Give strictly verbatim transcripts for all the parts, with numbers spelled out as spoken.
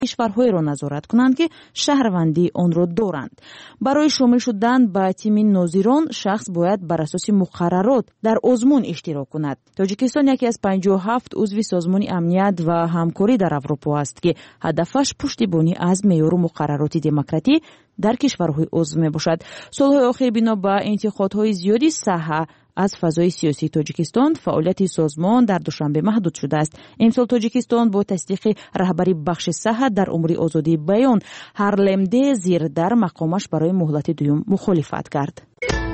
کشورهای را نظارت کنند که شهروندی آن را دارند. برای شامل شدن به تیم ناظران شخص باید بر اساس مقررات در آزمون اشتراک کند. تاجیکستان یکی از پنجاه و هفت عضو سازمان امنیت و همکاری در اروپا است که هدفش پشتیبانی از معیار و مقررات دموکراسی در کشورهای عضو میباشد. سالهای اخیر بنا به انتقادهای زیادی صحه از فضای سیاسی تاجیکستان فعالیت سازمان در دوشنبه محدود شده است. امسال تاجیکستان با تصدیق رهبری بخش صحه در امور آزادی بیان هرلمده زیر در مقامش برای مهلت دوم مخالفت کرد.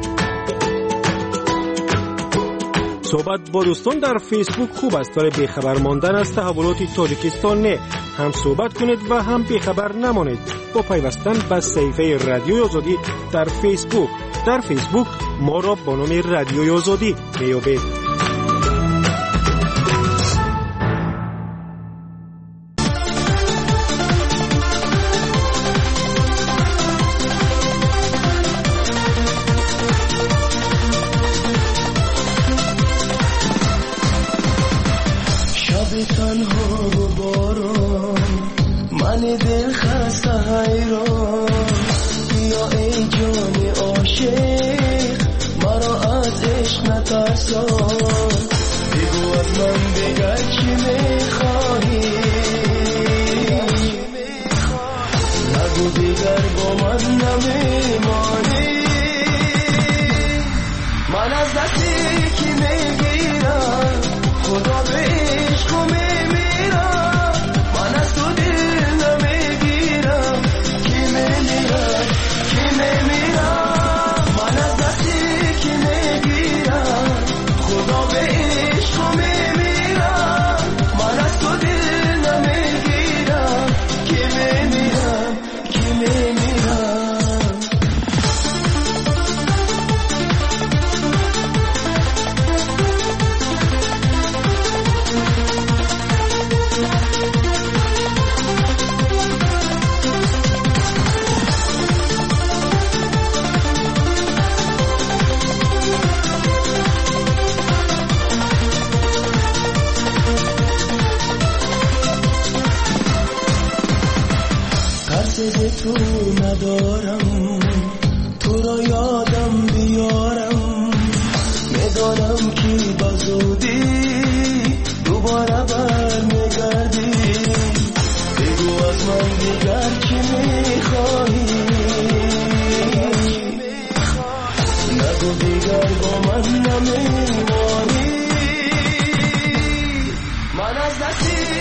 صحبت با دوستان در فیسبوک خوب است، ولی بیخبر ماندن از تحولات تاجیکستان نه. هم صحبت کنید و هم بیخبر نمانید با پیوستن به صفحه رادیوی آزادی در فیسبوک. در فیسبوک ما را با نام رادیوی آزادی میابید. تو ندارم، تو را یادم بیارم، میدانم که بزودی دوباره بر میگردی. بگو از من دیگر چی میخواهی، نگو دیگر با من نمیمانی. من از دستی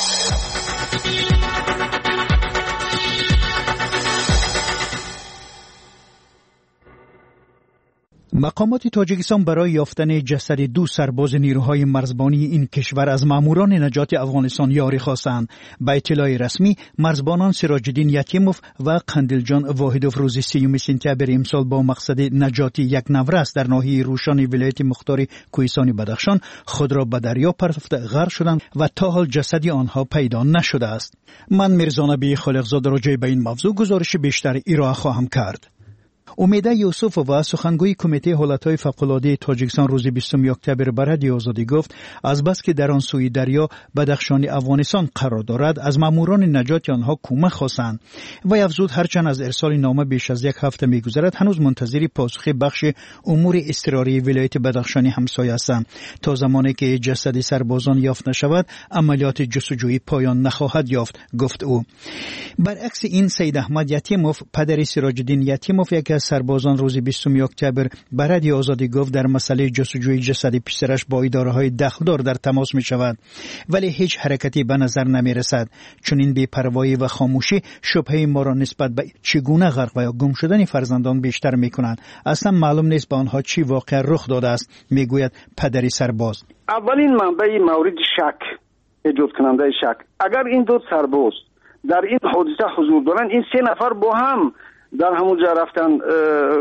مقامات تاجیکستان برای یافتن جسد دو سرباز نیروهای مرزبانی این کشور از ماموران نجات افغانستان یاری خواستند. به اطلاع رسمی مرزبانان سراج‌الدین یتیموف و قندیلجان واحدوف روز سیوم سپتامبر امسال با مقصد نجات یک نفرست در ناحیه روشان ولایت مختار کوهستان بدخشان خود را به دریا پرتافته غرق شدند و تا حال جسدی آنها پیدا نشده است. من میرزا نبی خالقزاده راجع به این موضوع گزارش بیشتر ارائه خواهم کرد. امیده یوسف و سخنگوی کمیته حالتهای فوق‌العاده تاجیکستان روز بیستم اکتبر به رادیو آزادی گفت از بس که در آن سوی دریا بدخشان افغانستان قرار دارد از ماموران نجات آنها کمک خواستند. و افزود هرچند از ارسال نامه بیش از یک هفته می‌گذرد هنوز منتظر پاسخ بخش امور اضطراری ولایت بدخشان همسایه هستند. تا زمانی که جسد سربازان یافت نشود عملیات جستجویی پایان نخواهد یافت، گفت او. برعکس این سید احمد یتیموف پدر سراج‌الدین یتیموف یک سربازان روز بیستم اکتبر به رادیو آزادی گفت در مسئله جستجوی جسد پسرش با اداره‌های دخلدار در تماس می شود، ولی هیچ حرکتی به نظر نمی رسد. چون این بی‌پروایی و خاموشی شبهه ما را نسبت به چگونه غرق و یا گم شدن فرزندان بیشتر می کنند. اصلا معلوم نیست به آنها چی واقعا رخ داده است، می گوید پدری سرباز. اولین منبع مورد شک، ایجاد کننده شک، اگر این دو سرباز در این حادثه حضور دارند، این سه نفر با هم در همونجا رفتن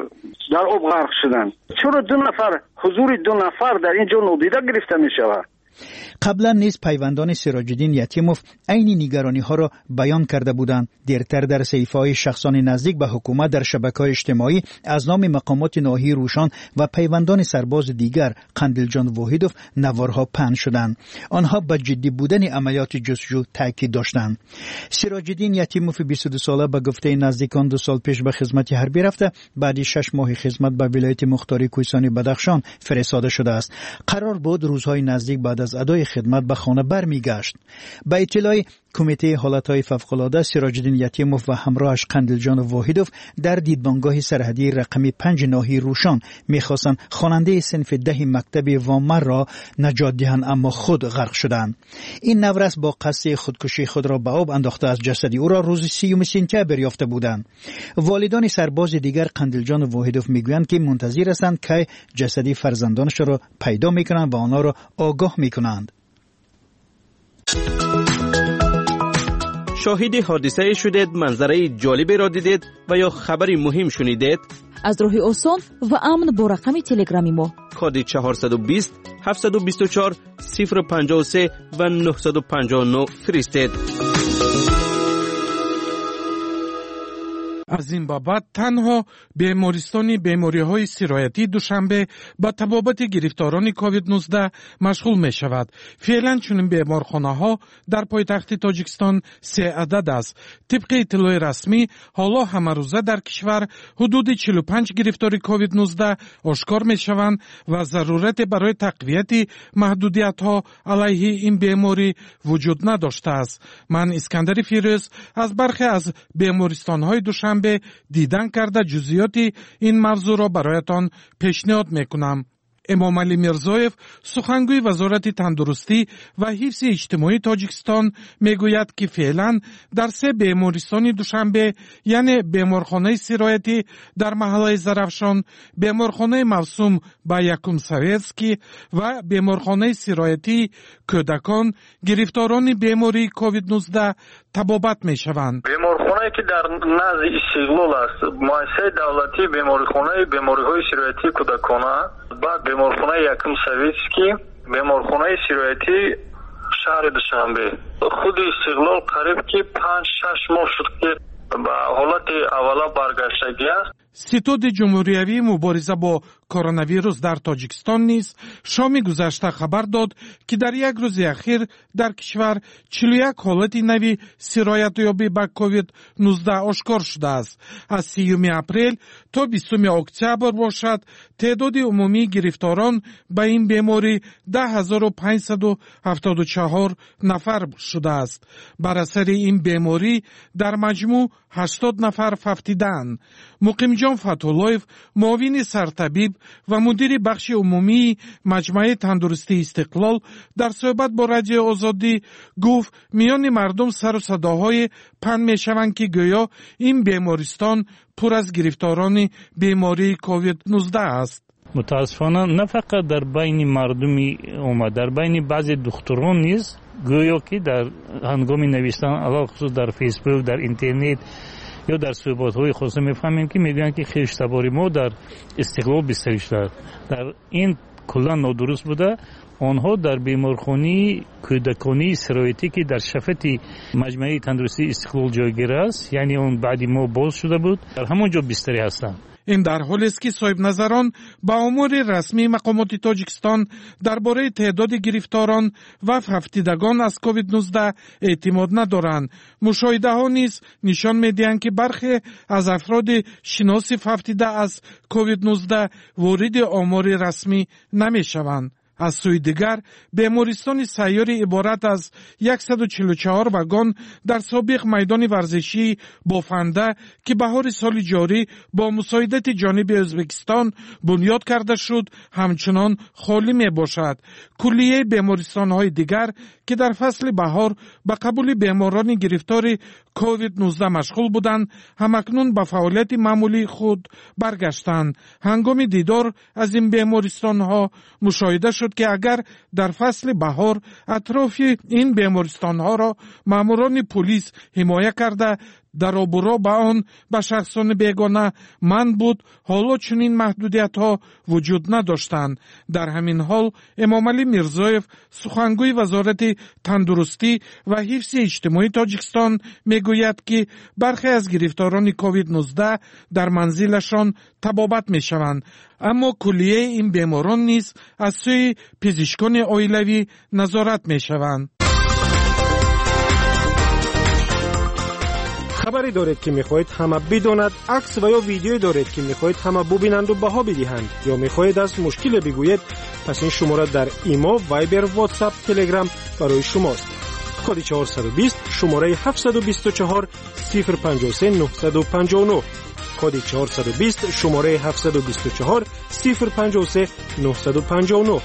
در آب غرق شدن. چرا دو نفر حضور دو نفر در اینجا نادیده گرفته می شود؟ قبلا نیز پیوندان سراج‌الدین یتیموف عین نگرانی ها را بیان کرده بودند. دیرتر در صحیفه‌های شخصان نزدیک به حکومت در شبکه‌های اجتماعی از نام مقامات ناحیه روشان و پیوندان سرباز دیگر قندیلجان واحدوف نوارها پهن شدند. آنها به جدی بودن عملیات جستجو تاکید داشتند. سراج‌الدین یتیموف بیست و دو ساله به گفته نزدیکان دو سال پیش به خدمت حربی رفته، بعد شش ماه خدمت به ولایت مختاری کوهستانی بدخشان فرستاده شده است. قرار بود روزهای نزدیک بعد از ادای خدمت به خانه برمیگشت. به اطلاع کمیته حالتهای فوق‌العاده، سراج‌الدین یتیموف و همراهش قندیلجان واحدوف در دیدبانگاه سرحدی رقمی پنج ناحیه روشان می‌خواستند خواننده صنف ده مکتب وامر را نجات دهند، اما خود غرق شدند. این نورس با قصد خودکشی خود را به آب انداخته از جسد او را روز سیوم سپتامبر یافته بودند. والدان سرباز دیگر قندیلجان واحدوف میگویند که منتظر هستند که جسد فرزندانش را پیدا میکنند و آنها را آگاه میکنند. شاهد حادثه شدید، منظره جالبی را دیدید و یا خبری مهم شنیدید؟ از راه آسان و امن با رقم تلگرامی ما کد چهارصد و بیست هفتصد و بیست و چهار صفر پنجاه و سه و نهصد و پنجاه و نه فرستید. از این بابت تنها بیمارستان بیماری‌های سرایتی دوشنبه با تبابت گرفتاران کووید نوزده مشغول می شود. فعلا چنین بیمارخانه‌ها در پایتخت تاجیکستان سه عدد است. طبق اطلاع رسمی حالا همه روزه در کشور حدود چهل و پنج گرفتاری کووید نوزده آشکار می شوند و ضرورت برای تقویت محدودیت‌ها علیه این بیماری وجود نداشته است. من اسکندر فیروز از برخی از بیمارستان‌های دوشنبه به دیدن کرده جزئیات این موضوع را برایتان پیشنهاد میکنم. امام علی میرزایف سخنگوی وزارت تندرستی و حفظ اجتماعی تاجیکستان میگوید که فعلا در سه بیمارستان دوشنبه، یعنی بیمارخانه سرایتی در محله زرافشان، بیمارخانه موسوم به یکم سویتسکی و بیمارخانه سرایتی کودکان گرفتاران بیماری کووید نوزده تبابت می شوند. بیمارخانه‌ای که در نزد استقلال است، مؤسسه دولتی بیمارخانه بیماری‌های سرایتی کودکانه، بعد بیمارخانه یکم سویتسکی، بیمارخانه سرایتی شهر دوشنبه. خود استقلال قریب که پنج شش ماه شد که به حالت اولا برگشتگی است. ستاد جمهوریوی مبارزه با کرونا ویروس در تاجیکستان نیز شام گذشته خبر داد که در یک روز اخیر در کشور چهل و یک حالت نوی سرایت یابی به کووید نوزده آشکار شده است. از سیوم اپریل تا بیستم اکتبر باشد تعداد عمومی گرفتاران به این بیماری ده هزار و پانصد و هفتاد و چهار نفر شده است. بر اثر این بیماری در مجموع هشتاد نفر فوتیدند. مقیم جان فتح‌الله‌یف، معاون سرطبیب و مدیر بخش عمومی مجمع تندرستی استقلال، در صحبت با رادیو آزادی گفت میان مردم سر و صداهای پهن میشوند که گویا این بیمارستان پر از گرفتاران بیماری کووید نوزده است. متاسفانه نه فقط در بین مردمی اومد، در بین بعضی دکتران نیز گویا که در هنگام نوشتن علاوه خصوص در فیسبوک، در اینترنت یا در صحبت‌های خاصه می‌فهمیم که میگن که خیشتباری ما در استقلال بیشتر شده. در این کلا نادرست بوده. آنها در بیمارخانه کودکانی سرایتی که در شفت مجمع تندرستی استقلال جایگیر است، یعنی اون بعدی ما باز شده بود، در همونجا بیشتری هستند. این در حالی است که صاحب نظران با امور رسمی مقامات تاجیکستان درباره تعداد گرفتاران و فوتیدگان از کووید نوزده اعتماد ندارند. مشاهده ها نیز نشان می‌دهند که برخی از افراد شناس فوتیده از کووید نوزده وارد آمار رسمی نمی‌شوند. از سوی دیگر بیمارستان سیاری عبارت از صد و چهل و چهار واگن در سابق میدان ورزشی بافنده که بهار سال جاری با مساعدت جانب ازبکستان بنیاد کرده شد همچنان خالی می باشد. کلیه بیمارستان های دیگر که در فصل بهار به قبول بیماران گرفتار کووید نوزده مشغول بودند همکنون به فعالیت معمولی خود برگشتند. هنگام دیدار از این بیمارستان ها مشاهده شد که اگر در فصل بهار اطراف این بیمارستان ها را ماموران پلیس حمایت کرده در آبورا به آن به شخصان بیگانه من بود، حالا چنین محدودیت ها وجود نداشتند. در همین حال امام علی میرزایف سخنگوی وزارت تندرستی و حفظ اجتماعی تاجیکستان میگوید که برخی از گرفتاران کووید نوزده در منزلشان طبابت میشوند، اما کلیه این بیماران نیز از سوی پزشکان عائلوی نظارت میشوند. خبری دارید که میخواهید همه بداند، عکس و یا ویدیویی دارید که میخواهید همه ببینند و بها بدهند، یا میخواهید از مشکل بگویید، پس این شماره در ایما، وایبر، واتساپ، تلگرام برای شماست. کد چهارصد و بیست شماره هفتصد و بیست و چهار صفر پنجاه و سه نهصد و پنجاه و نه. کد چهارصد و بیست شماره هفتصد و بیست و چهار صفر پنجاه و سه نهصد و پنجاه و نه.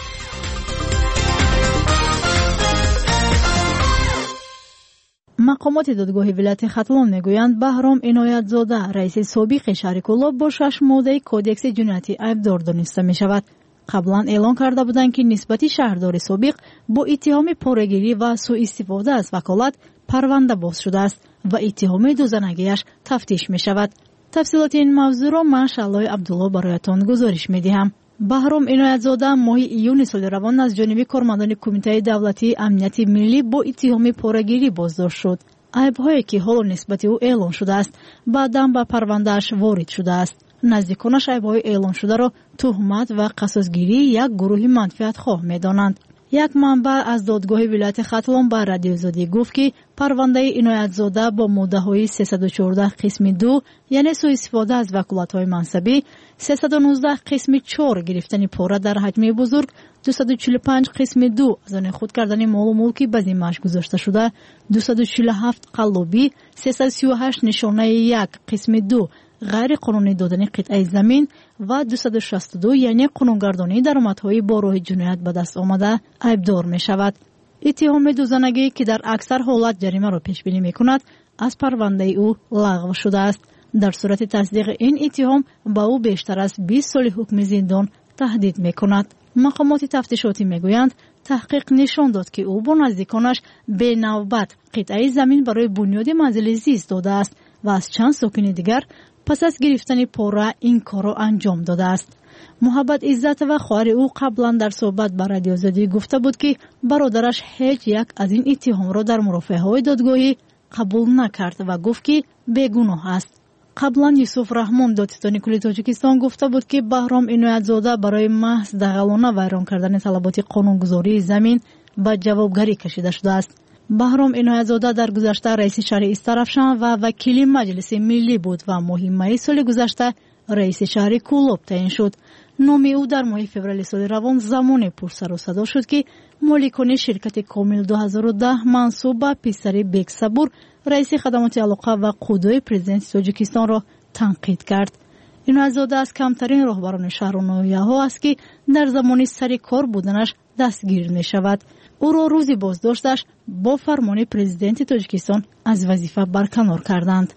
مقامات دادگاه ولایت ختلان میگویند بهرام عنایت‌زاده رئیس سابق شهرک‌الله با شش ماده کدکس جنایتی ایبدار دانسته می شود. قبلا اعلان کرده بودند که نسبت شهردار سابق با اتهام پاره‌گیری و سوء استفاده از وکالت پرونده باز شده است و اتهام دوزنگیش تفتیش می شود. تفصیلات این موضوع را من شعله عبدالله برایتان گزارش می دهم. بهرام عنایت‌زاده ماه ایون سال روان از جانب کارمندان کمیته دولتی امنیت ملی با اتهام پاره‌گیری بازداشت شد. عیب‌هایی که حالا نسبت او اعلان شده است بعداً به پرونده‌اش وارد شده است. نزدیکانش عیب‌های اعلان شده را تهمت و قصاص‌گیری یک گروه منفعت‌خواه می‌دانند. یک منبع از دادگاه ولایت ختلان به رادیو آزادی گفت که پرونده عنایت‌زاده با ماده‌های سیصد و چهارده قسم دو یعنی سوء استفاده از وکالت‌های منصبی، سیصد و نوزده قسم چهار گرفتن پاره در حجم بزرگ، دویست و چهل و پنج قسم دو از آن خود کردن مال و ملکی به ذمه‌اش گذاشته شده، دویست و چهل و هفت قلابی، سیصد و سی و هشت نشانه یک قسم دو غیر قانونی دادن قطعه زمین و دویست و شصت و دو یعنی قانونگردانی درآمدهای با راه جنایت به دست آمده عیبدار می شود. اتهام دوزنگی که در اکثر حالت جریمه را پیش بینی می کند از پرونده او لغو شده است. در صورت تصدیق این اتهام با او بیشتر از بیست سال حکم زندان تهدید می کند. مقامات تفتیشاتی می گویند تحقیق نشان داد که او با نزدیکانش به نوبت قطعه زمین برای بنیاد منزل زیست داده است و از چند ساکن دیگر پس از گرفتن پاره این کار را انجام داده است. محبت عزت و خواهر او قبلا در صحبت با رادیو آزادی گفته بود که برادرش هیچ یک از این اتهام را در مرافعه های دادگاهی قبول نکرد و گفت که بیگناه است. قبلا یوسف رحمان دادستان کلی تاجیکستان گفته بود که بهرام عنایت‌زاده برای محض دغلانه ویران کردن طلبات قانونگذاری زمین به جوابگری کشیده شده است. بهرام عنایت‌زاده در گذشته رئیس شهر استرافشان و وکیل مجلس ملی بود و ماه می سال گذشته رئیس شهر کولوب تعیین شد. نام او در ماه فوریه سال روان زمان پر سر و صدا شد که مالکان شرکت کامل دو هزار و ده منصوب به پسر بیگ صبور رئیس خدمات علاقه و قدوی پرزیدنت تاجیکستان را تنقید کرد. عنایت‌زاده از کمترین راهبران شهر و ناحیه‌ها است که در زمان سر کار بودنش دستگیر می شود. او را روزی بازداشتش با فرمان پرزیدنت تاجیکستان از وظیفه برکنار کردند.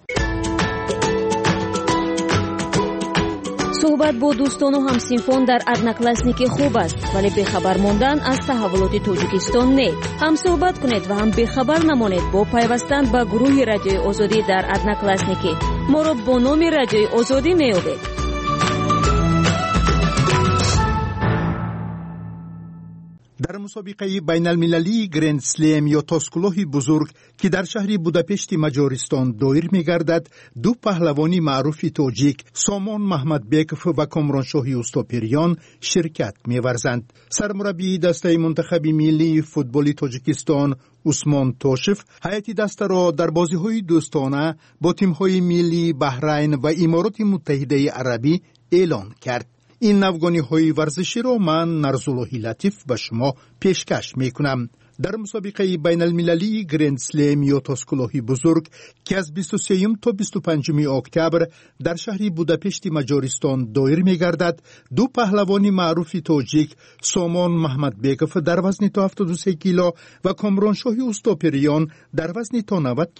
صحبت با دوستان و همسینفان در ادناکلاسنیک خوب است، ولی بخبر ماندن از تحولات تاجیکستان نه. هم صحبت کنید و هم بخبر نمانید با پیوستن به گروه رادیوی آزادی در ادناکلاسنیک. ما را با نام رادیوی آزادی میابید. در مسابقه بین المللی گرند سلیم یا تاسکلوه بزرگ که در شهر بوداپشت مجارستان دایر می گردد، دو پهلوانی معروف تاجیک سامان محمد بیکف و کامرانشاهی استاپریان شرکت می ورزند. سرمربی دسته منتخب ملی فوتبال تاجیکستان عثمان توشف هیئت دسته را در بازی‌های دوستانه با تیم‌های ملی بحرین و امارات متحده عربی اعلان کرد. این نوگانی های ورزشی را من نرزاللهی لطیف به شما پیشکش می کنم. در مسابقه بین المللی گرند سلیم یا تاسکلوه بزرگ که از بیست و سه تا بیست و پنج اکتبر در شهر بوداپشت مجارستان دایر می گردد، دو پهلوانی معروف تاجیک سامان محمد بیکف در وزن تا هفتاد و سه کیلو و کامرانشاهی استاپریان در وزن تا نود کیلو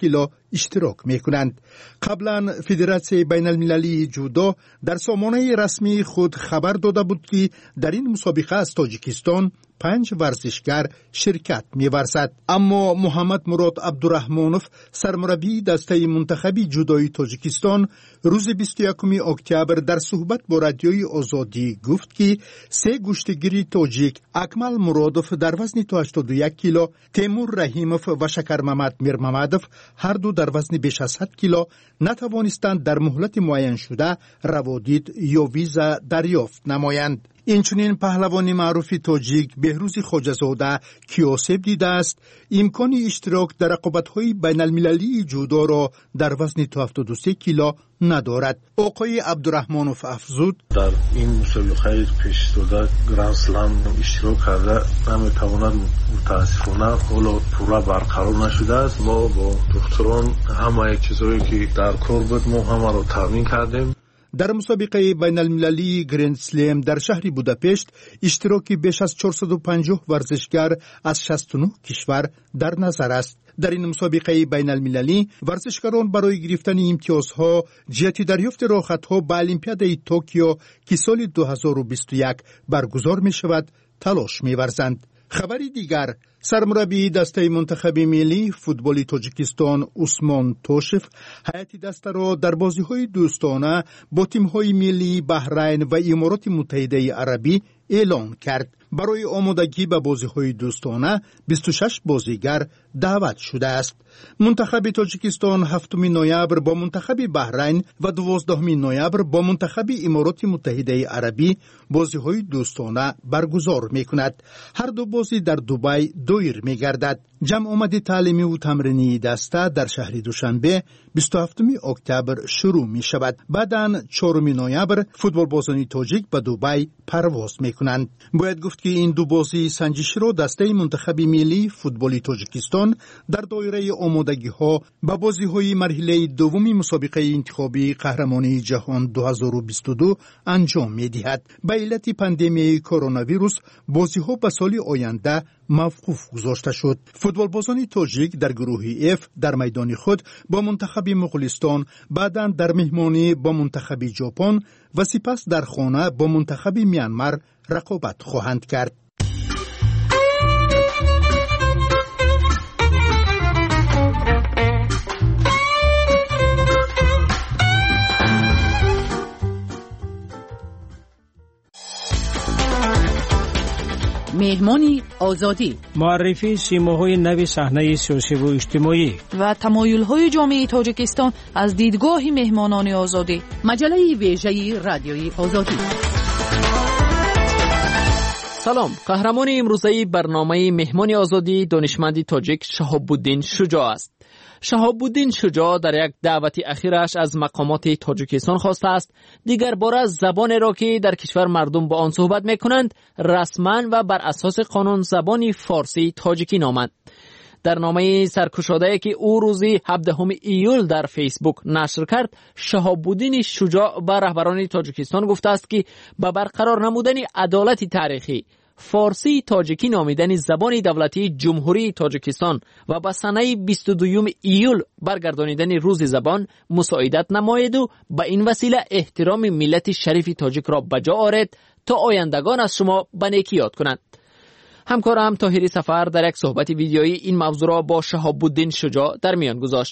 اشتراک میکنند. قبلا فدراسیون بین المللی جودو در سامانه رسمی خود خبر داده بود که در این مسابقه از تاجیکستان پنج ورزشگر شرکت می‌ورزد. اما محمد مراد عبدالرحمانوف سرمربی دسته منتخبی جودوی تاجیکستان روز بیست و یکم اکتبر در صحبت با رادیوی آزادی گفت که سه گشتگیر تاجیک اکمل مرادوف در وزن تا هشتاد و یک کیلو، تیمور رحیموف و شکر محمد میرمحمدوف هر دو در وزن بیش از صد کیلو نتوانستند در مهلت معین شده روادید یا ویزا دریافت نمایند. اینچنین پهلوان معروف تاجیک بهروز خواجه‌زاده کیاسب دیده است امکان اشتراک در رقابت‌های بین المللی جودو را در وزن تا هفتاد و سه کیلو ندارد. آقای عبدالرحمانوف افزود در این مسابقه پیش داده گرند سلم اشتراک کرده نمیتواند، متاسفانه حالا پورا برقرار نشده است. ما با دکتران همه چیزایی که در کار بود ما همه را تامین کردیم. در مسابقه بین المللی گرند سلم در شهر بوداپشت اشتراکی بیش از چهارصد و پنجاه ورزشگر از شصت و نه کشور در نظر است. در این مسابقه بین المللی ورزشکاران برای گرفتن امتیازها جهت دریافت راحت‌ها به المپیاد توکیو که سال دو هزار و بیست و یک برگزار می شود تلاش می ورزند. خبری دیگر، سرمربی دسته منتخب ملی فوتبال تاجیکستان عثمان توشف هیئت دسته را در بازی‌های دوستانه با تیم‌های ملی بحرین و امارات متحده عربی اعلان کرد. برای آمادگی به بازی‌های دوستانه بیست و شش بازیگر دعوت شده است. منتخب تاجیکستان هفتم نوامبر با منتخب بحرین و دوازدهم نوامبر با منتخب امارات متحده عربی بازی‌های دوستانه برگزار می‌کند. هر دو بازی در دبی دایر می‌گردد. جمع آمد تعلیمی و تمرینی دسته در شهر دوشنبه بیست و هفتم اکتبر شروع می‌شود. بعداً چهارم نوامبر فوتبال بازان تاجیک به دبی پرواز می‌کنند. باید گفت که این دو بازی سنجشی را دسته منتخب ملی فوتبال تاجیکستان در دایره آمادگی‌ها به بازی‌های مرحله دوم مسابقه انتخابی قهرمانی جهان دو هزار و بیست و دو انجام می‌دهد. به علت پاندمی کرونا ویروس بازی‌ها به سال آینده موقوف گذاشته شد. فوتبال بازان تاجیک در گروه اف در میدان خود با منتخب مغولستان، بعداً در مهمانی با منتخب ژاپن و سپس در خانه با منتخب میانمار رقابت خواهند کرد. مهمانی آزادی، معرفی سیماهای نوی صحنه سیاسی و اجتماعی و تمایل‌های جامعه تاجیکستان از دیدگاه مهمانان آزادی. مجله ویژه رادیوی آزادی. سلام، قهرمان امروزه برنامه مهمان آزادی دانشمند تاجیک شهاب الدین شجاع است. شهاب الدین شجاع در یک دعوت اخیرش از مقامات تاجیکستان خواسته است دیگر باره زبان را که در کشور مردم با آن صحبت میکنند رسما و بر اساس قانون زبان فارسی تاجیکی نامند. در نامه سرگشاده‌ای که او روز هفدهم ایول در فیسبوک نشر کرد، شهاب الدین شجاع به رهبران تاجیکستان گفته است که به برقرار نمودن عدالت تاریخی فارسی تاجیکی نامیدن زبان دولتی جمهوری تاجیکستان و به سنه بیست و دوم ایول برگردانیدن روز زبان مساعدت نماید و به این وسیله احترام ملت شریف تاجیک را بجا آورد تا آیندگان از شما به نیکی یاد کنند. همکارم طاهری سفر در یک صحبت ویدیویی این موضوع را با شهاب الدین شجاع در میان گذاشت.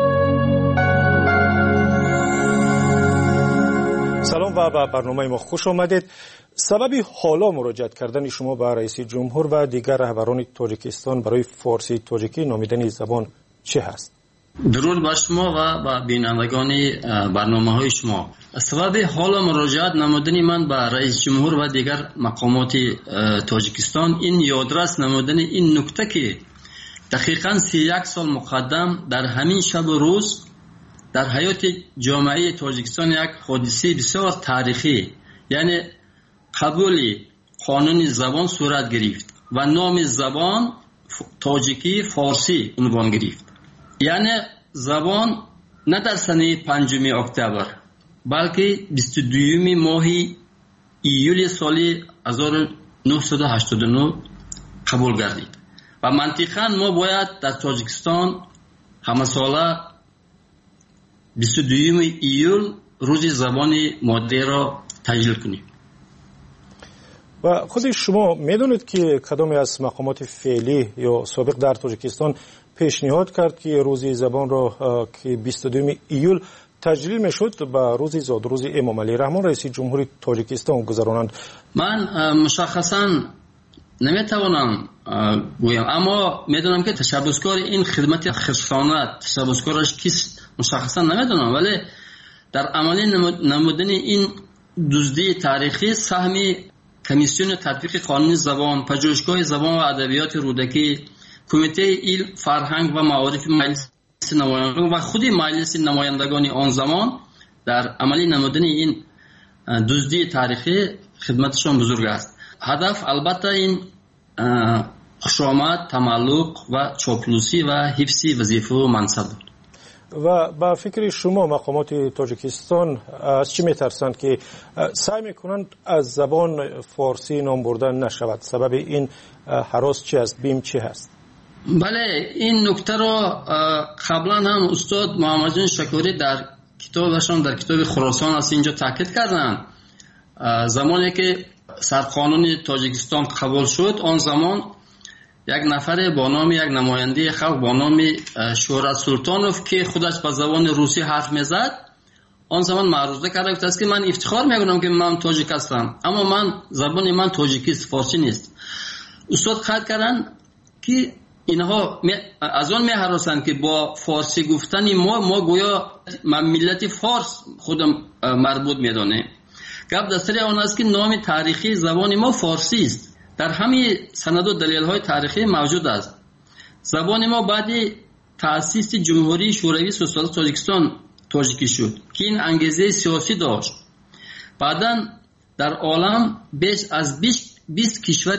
سلام و به برنامه ما خوش آمدید. سبب حالا مراجعت کردن شما به رئیس جمهور و دیگر رهبران تاجیکستان برای فارسی تاجیکی نامیدن زبان چه هست؟ درود بر شما و به بینندگان برنامه های شما. سبب حالا مراجعت نمودن من به رئیس جمهور و دیگر مقامات تاجیکستان این یادرس نمودن این نکته که دقیقاً سی و یک سال مقدم در همین شب و روز در حیات جامعه تاجیکستان یک حادثه بسیار تاریخی یعنی قبول قانون زبان صورت گرفت و نام زبان تاجیکی فارسی عنوان گرفت. یعنی زبان نه در سنه پنجم اکتبر بلکه بیست و دوم ماه ایول سال هزار و نهصد و هشتاد و نه قبول گردید و منطقاً ما باید در تاجیکستان همه ساله بیست و دوم ایول روز زبان مادری را تجلیل کنیم. و خود شما میدونید که کدام از مقامات فعلی یا سابق در تاجیکستان پیشنهاد کرد که روز زبان را که بیست و دوم ایول تجلیل میشد با روز زاد روز امام علی رحمان رئیس جمهوری تاجیکستان گذرانند؟ من مشخصا نمیتوانم گویم، اما میدونم که تشبسکار این خدمت خصوصانت تشبسکارش کیست مشخصا نمیدونم، ولی در عملی نمودن این دزدی تاریخی سهمی کمیسیون تطبیق قانون زبان، پژوهشگاه زبان و ادبیات رودکی، کمیته علم، فرهنگ و معارف مجلس نمایندگان و خود مجلس نمایندگان آن زمان در عملی نمودن این دزدی تاریخی خدمتشان بزرگ است. هدف البته این خشامت، تملق و چاپلوسی و حفظ وظیفه و منصب بود. و با فکر شما مقامات تاجیکستان از چی میترسند که سعی میکنند از زبان فارسی نام بردن نشود؟ سبب این هراس چی است؟ بیم چی هست؟ بله، این نکته را قبلا هم استاد محمد جان شکوری در کتابشان در کتاب خراسان از اینجا تاکید کردند. زمانی که سرقانون تاجیکستان قبول شد، آن زمان یک نفر با نام یک نماینده خلق با نام شهرت سلطانوف که خودش با زبان روسی حرف میزد، آن زمان معروضه کرده بود که من افتخار میکنم که من تاجیک هستم، اما من زبان من تاجیکی است، فارسی نیست. استاد قید کردن که اینها از آن میهراسند که با فارسی گفتن ما ما گویا ملت فارس خودم مربوط میدانه. گپ در سر آن است که نام تاریخی زبان ما فارسی است. در همین سند و دلیل های تاریخی موجود است. زبان ما بعد تأسیس جمهوری شوروی سوسیالیست تاجیکستان تاجیکی شد که این انگیزه سیاسی داشت. بعداً در عالم بیش از بیست کشور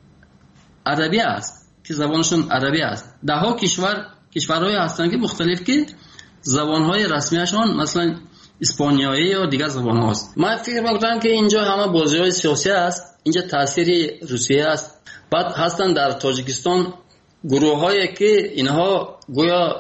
عربی است که زبانشون عربی است. ده ها کشور کشورهای هستند که مختلف که زبانهای رسمیشان مثلا اسپانیایی یا دیگر زبان هاست. من فکر میکنم که اینجا همه بازی های سیاسی است، اینجا تاثیر روسیه است. بعد هستن در تاجیکستان گروه هایی که اینها گویا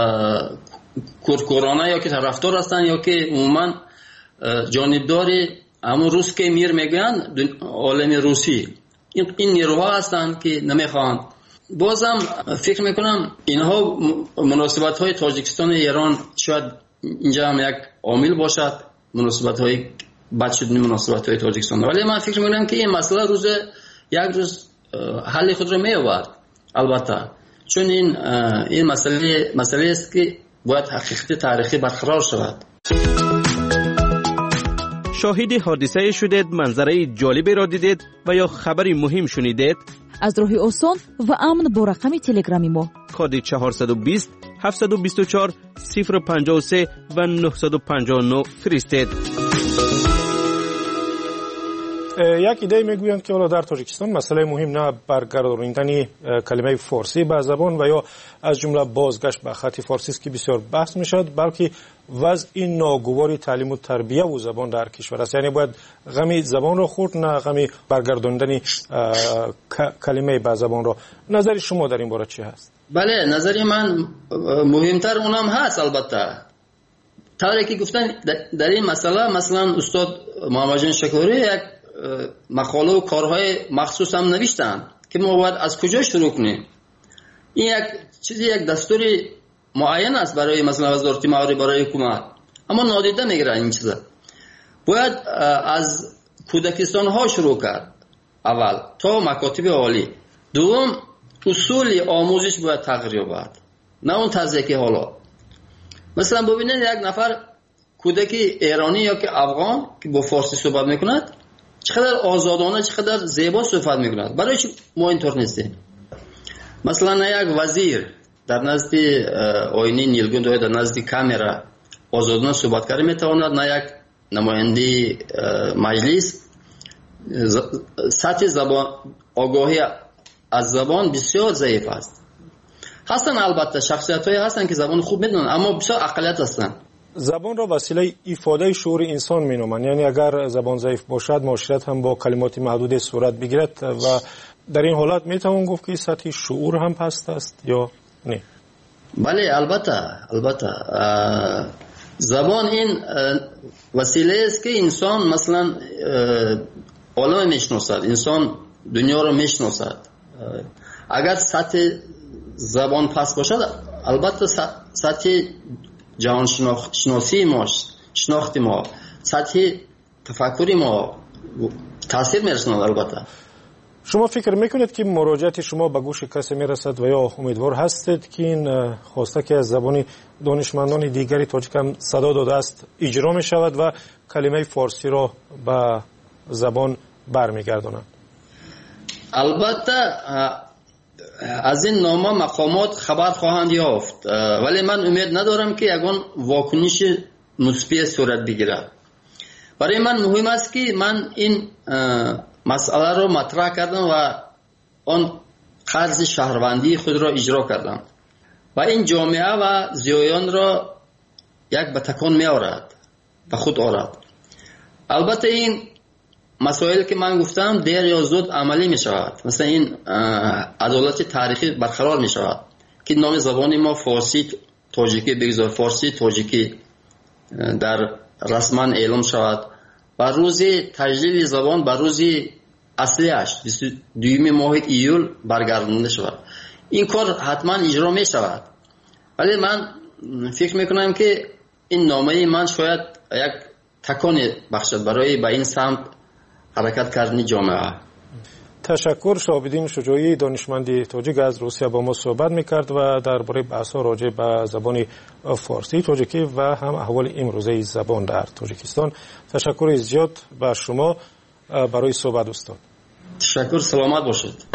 کورکورانه یا که طرفدار هستن یا که عموما جانبدار همون روس که میر میگن عالم روسی، این نیروها هستند که نمیخوان. بازم فکر میکنم اینها مناسبت های تاجیکستان ایران شاید اینجا هم یک عامل باشد، مناسبت های بد شدن مناسبت های تاجیکستان، ولی من فکر میکنم که این مسئله روز یک روز حل خود را می‌یابد. البته چون این این مسئله مسئله است که باید حقیقت تاریخی برقرار شود. شاهد حادثه شدید، منظره جالبی را دیدید و یا خبری مهم شنیدید؟ از راه آسان و امن با رقم تلگرامی ما کد چهارصد و بیست هفتصد و بیست و چهار صفر پنجاه و سه و نهصد و پنجاه و نه فرستید. یک ایده میگویند که حالا در تاجیکستان مسئله مهم نه برگرداندن کلمه فارسی به زبان و یا از جمله بازگشت به خط فارسی است که بسیار بحث میشد، بلکه وضع این ناگوار تعلیم و تربیه و زبان در کشور است. یعنی باید غمی زبان را خورد، نه غمی برگرداندن کلمه به زبان را. نظر شما در این باره چی هست؟ بله، نظر من مهمتر اونم هست. البته طوری که گفتن در این مسئله مثلا استاد محمد جان شکوری یک مقاله و کارهای مخصوص هم نوشتن که ما باید از کجا شروع کنیم. این یک چیزی یک دستوری معین است برای مثلا وزارت معارف برای حکومت، اما نادیده میگیرن این چیزا. باید از کودکستان ها شروع کرد اول تا مکاتب عالی. دوم اصول آموزش باید تغییر یابد، نه اون طرزی که حالا مثلا ببینید یک نفر کودک ایرانی یا که افغان که با فارسی صحبت میکند چقدر آزادانه چقدر زیبا صحبت میکند. برای چی ما اینطور نیستیم؟ مثلا یک وزیر در نزد آینه نیلگون یا در نزد کامرا آزادانه صحبت کرده میتواند، نه یک نماینده مجلس. سطح زبان آگاهی از زبان بسیار ضعیف است. هستن البته شخصیت‌هایی هستن که زبان خوب میدونن، اما بسیار اقلیت هستن. زبان را وسیله ایفاده شعور انسان مینامند. یعنی اگر زبان ضعیف باشد معاشرت هم با کلمات محدود صورت بگیرد و در این حالت میتوان گفت که سطح شعور هم پست است یا نه؟ بله البته البته زبان این وسیله است که انسان مثلا عالم میشناسد، انسان دنیا رو میشناسد. اگر سطح زبان پس باشد البته سطح جهان شناسی ما، شناخت ما، سطح تفکری ما تاثیر میرساند. البته شما فکر میکنید که مراجعت شما به گوش کسی میرسد و یا امیدوار هستید که این خواسته که از زبان دانشمندان دیگری تاجیک هم صدا داده است اجرا می شود و کلمه فارسی را به زبان برمیگرداند؟ البته از این نامه مقامات خبر خواهند یافت، ولی من امید ندارم که یگان واکنش مثبت صورت بگیرد. برای من مهم است که من این مسئله رو مطرح کردم و آن قرض شهروندی خود را اجرا کردم و این جامعه و زیایان را یک به تکان می آورد، به خود آورد. البته این مسائل که من گفتم دیر یا زود عملی می شود. مثلا این عدالت تاریخی برقرار می شود که نام زبان ما فارسی تاجیکی بگذار، فارسی تاجیکی در رسما اعلام شود و روز تجلیل زبان به روز اصلیش بیست و دوم ماه ایول برگردانده شود. این کار حتما اجرا می شود، ولی من فکر می کنم که این نامه من شاید یک تکان بخشد برای به این سمت حرکت کردن جامعه. تشکر. شهاب‌الدین شجاعی دانشمند تاجیک از روسیه با ما صحبت میکرد و درباره بحث‌ها راجع به زبان فارسی تاجیکی و هم احوال امروزه زبان در تاجیکستان. تشکر زیاد بر شما برای صحبت استاد. تشکر، سلامت باشید.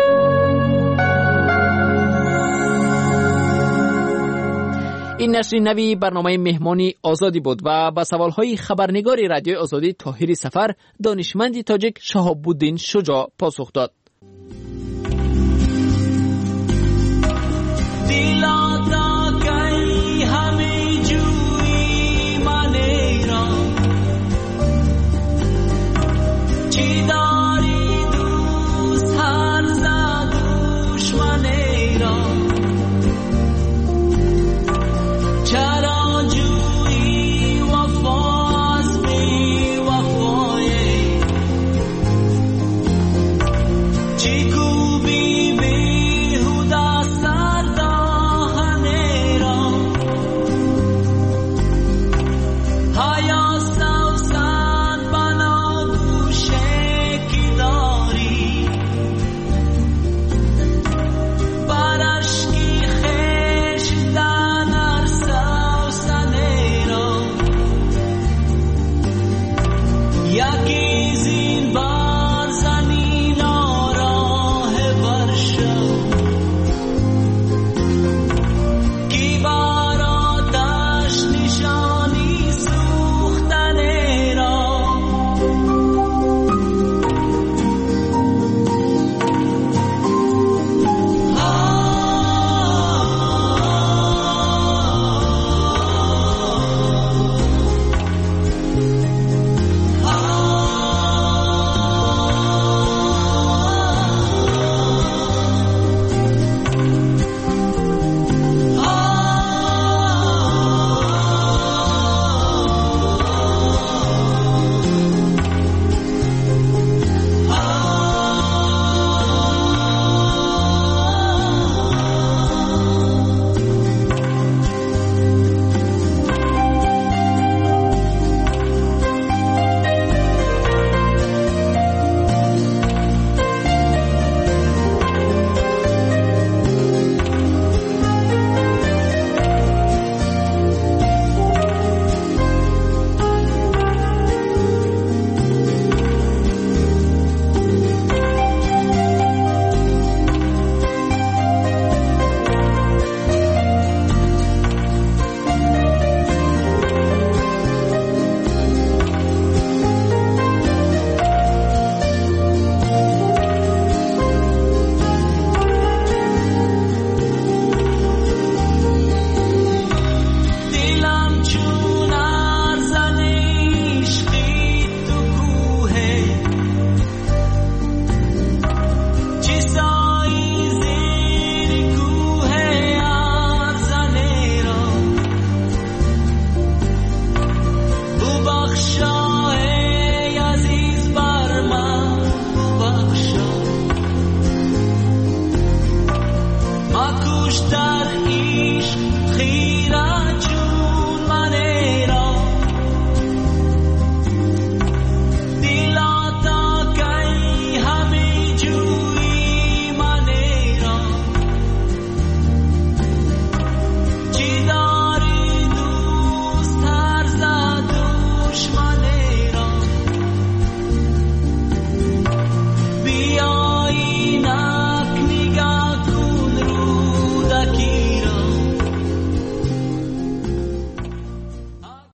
این نشر نوی برنامه مهمانی آزادی بود و با سوالهای خبرنگار رادیوی آزادی طاهر سفر دانشمند تاجیک شهاب‌الدین شجاع پاسخ داد. Haya